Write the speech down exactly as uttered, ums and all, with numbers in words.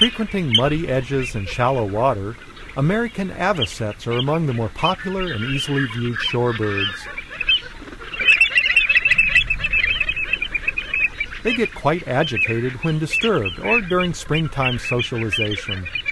Frequenting muddy edges and shallow water, American avocets are among the more popular and easily viewed shorebirds. They get quite agitated when disturbed or during springtime socialization.